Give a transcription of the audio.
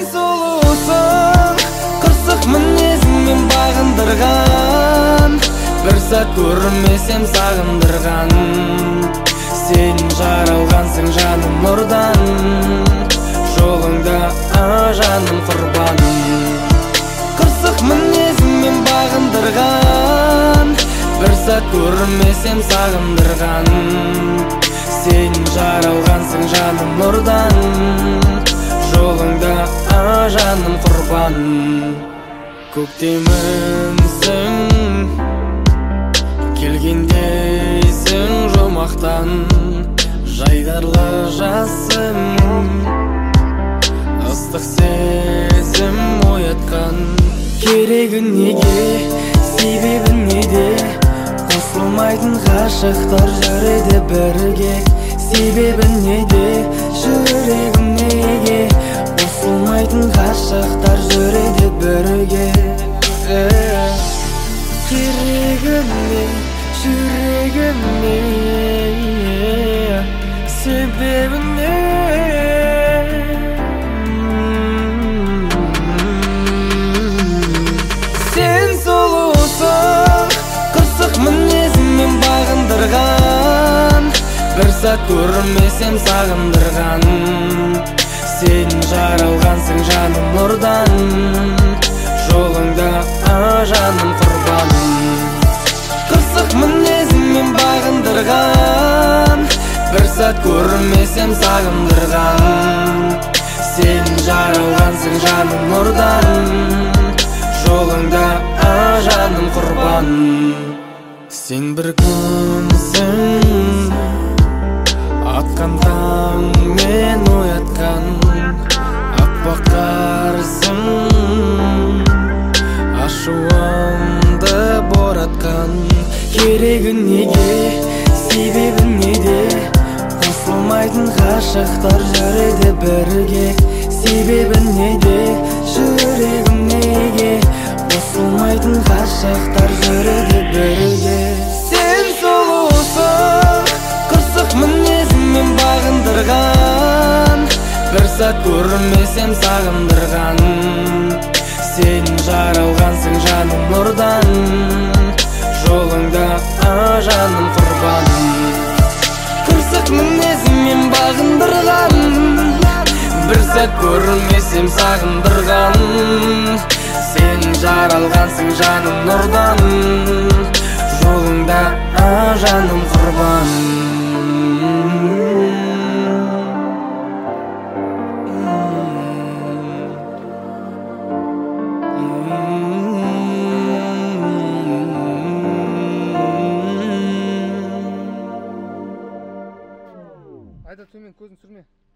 сұлусың, қырсық мінезіңмен бағындырған, бір сәт көрмесем сағындырған. Сен жаралғансың жаным нұрдан, жолыңда жаным құрбан. Қырсық мінезіңмен бағындырған, бір сәт көрмесем сағындырған. Сен жаралғансың жаным нұрдан, жолыңда жаным құрбан. Көктемімсің, келгендейсің жұмақтан, жайдарлы жасым, ыстық сезім оятқан. Керегі неге, себебі неде, қосылмайтын ғашықтар жүреді бірге. Себебі неде, жүрегім неге, қосылмайтын ғашықтар жүреді бірге. Керегі не, жүрегім не, себебі не? Сен сұлусың, қырсық мінезіңмен бағындырған, бір сәт көрмесем сағындырған. Сен жаралғансың жаным нұрдан, жолыңда жаным құрбан. Қырсық мінезіңмен бағындырған, бір сәт көрмесем сағындырған. Сен жаралғансың жаным нұрдан, жолыңда жаным құрбан. Сен бір күнсің, атқан таң мен оятқан, аппақ қарсың, ашуымды боратқан. Керегі неге, себебі неде, қосылмайтын ғашықтар жүреді бірге. Себебі неде, жүрегім неге, қосылмайтын ғашықтар жүреді бірге. Сен сұлусың, қырсық мінезіңмен бағындырған, бір сәт көрмесем сағындырған. Сен жаралғансың жаным нұрдан, жолыңда жаным құрбан. Қырсық мінезіңмен бағындырған, бір сәт көрмесем сағындырған. Сен жаралғансың жаным нұрдан, жолыңда жаным құрбан. Айда төмен көзін сүрме.